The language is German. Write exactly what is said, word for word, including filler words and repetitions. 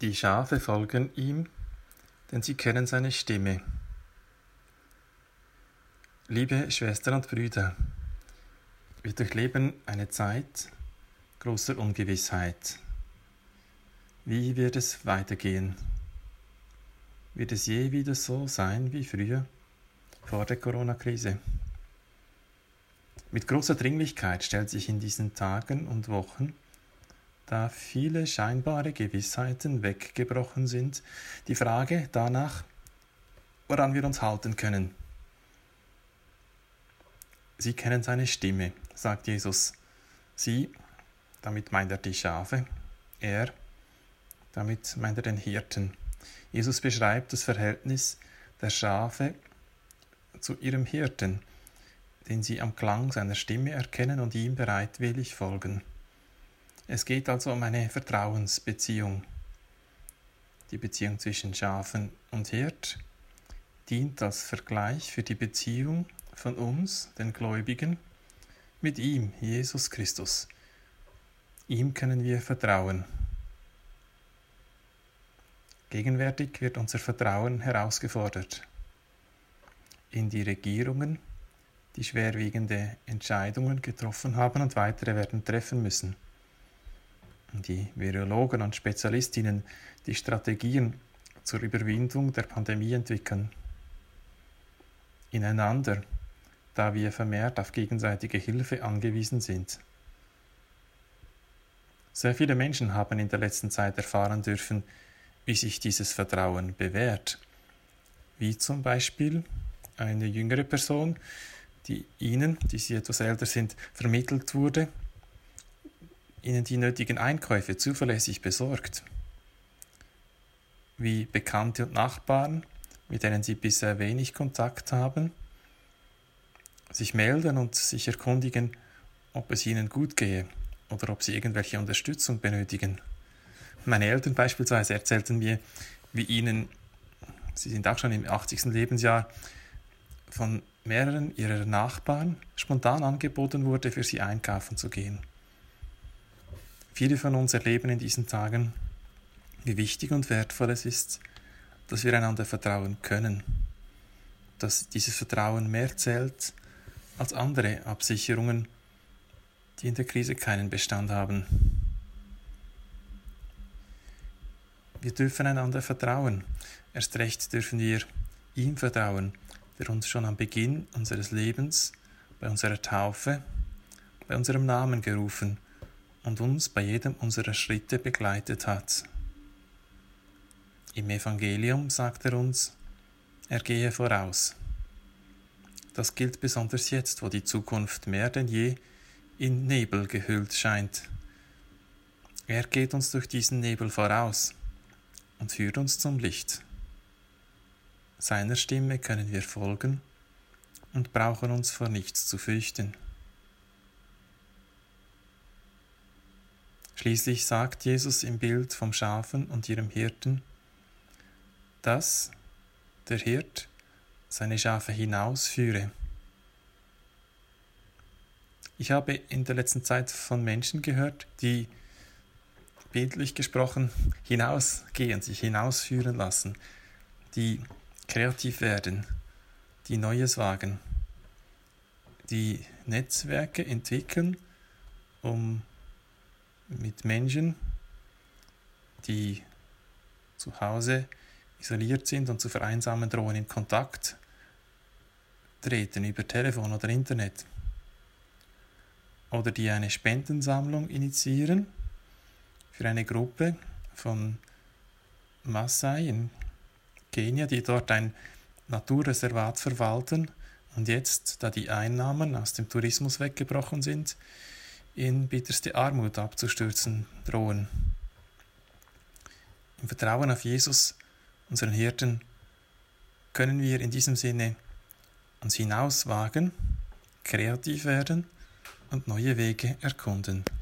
Die Schafe folgen ihm, denn sie kennen seine Stimme. Liebe Schwestern und Brüder, wir durchleben eine Zeit großer Ungewissheit. Wie wird es weitergehen? Wird es je wieder so sein wie früher, vor der Corona-Krise? Mit großer Dringlichkeit stellt sich in diesen Tagen und Wochen, da viele scheinbare Gewissheiten weggebrochen sind, die Frage danach, woran wir uns halten können. Sie kennen seine Stimme, sagt Jesus. Sie, damit meint er die Schafe, er, damit meint er den Hirten. Jesus beschreibt das Verhältnis der Schafe zu ihrem Hirten, den sie am Klang seiner Stimme erkennen und ihm bereitwillig folgen. Es geht also um eine Vertrauensbeziehung. Die Beziehung zwischen Schafen und Hirt dient als Vergleich für die Beziehung von uns, den Gläubigen, mit ihm, Jesus Christus. Ihm können wir vertrauen. Gegenwärtig wird unser Vertrauen herausgefordert. In die Regierungen, die schwerwiegende Entscheidungen getroffen haben und weitere werden treffen müssen. Die Virologen und Spezialistinnen, die Strategien zur Überwindung der Pandemie entwickeln. Ineinander, da wir vermehrt auf gegenseitige Hilfe angewiesen sind. Sehr viele Menschen haben in der letzten Zeit erfahren dürfen, wie sich dieses Vertrauen bewährt. Wie zum Beispiel eine jüngere Person, die ihnen, die sie etwas älter sind, vermittelt wurde, ihnen die nötigen Einkäufe zuverlässig besorgt. Wie Bekannte und Nachbarn, mit denen sie bisher wenig Kontakt haben, sich melden und sich erkundigen, ob es ihnen gut gehe oder ob sie irgendwelche Unterstützung benötigen. Meine Eltern beispielsweise erzählten mir, wie ihnen, sie sind auch schon im achtzigsten Lebensjahr, von mehreren ihrer Nachbarn spontan angeboten wurde, für sie einkaufen zu gehen. Viele von uns erleben in diesen Tagen, wie wichtig und wertvoll es ist, dass wir einander vertrauen können, dass dieses Vertrauen mehr zählt als andere Absicherungen, die in der Krise keinen Bestand haben. Wir dürfen einander vertrauen, erst recht dürfen wir ihm vertrauen, der uns schon am Beginn unseres Lebens, bei unserer Taufe, bei unserem Namen gerufen und uns bei jedem unserer Schritte begleitet hat. Im Evangelium sagt er uns, er gehe voraus. Das gilt besonders jetzt, wo die Zukunft mehr denn je in Nebel gehüllt scheint. Er geht uns durch diesen Nebel voraus und führt uns zum Licht. Seiner Stimme können wir folgen und brauchen uns vor nichts zu fürchten. Schließlich sagt Jesus im Bild vom Schafen und ihrem Hirten, dass der Hirt seine Schafe hinausführe. Ich habe in der letzten Zeit von Menschen gehört, die bildlich gesprochen hinausgehen, sich hinausführen lassen, die kreativ werden, die Neues wagen, die Netzwerke entwickeln, um mit Menschen, die zu Hause isoliert sind und zu vereinsamen drohen, in Kontakt treten über Telefon oder Internet. Oder die eine Spendensammlung initiieren für eine Gruppe von Maasai in Kenia, die dort ein Naturreservat verwalten und jetzt, da die Einnahmen aus dem Tourismus weggebrochen sind, in bitterste Armut abzustürzen drohen. Im Vertrauen auf Jesus, unseren Hirten, können wir in diesem Sinne uns hinauswagen, kreativ werden und neue Wege erkunden.